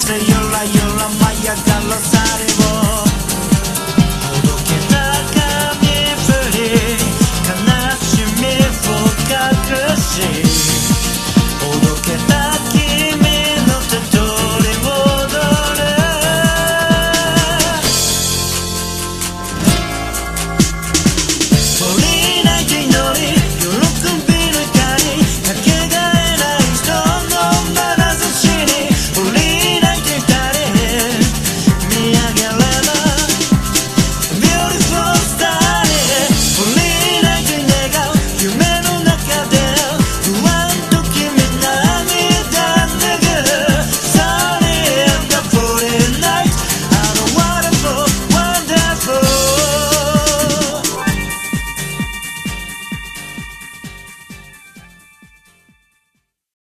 せゆらゆら舞い上がらされをほどけた髪振り悲しみを隠し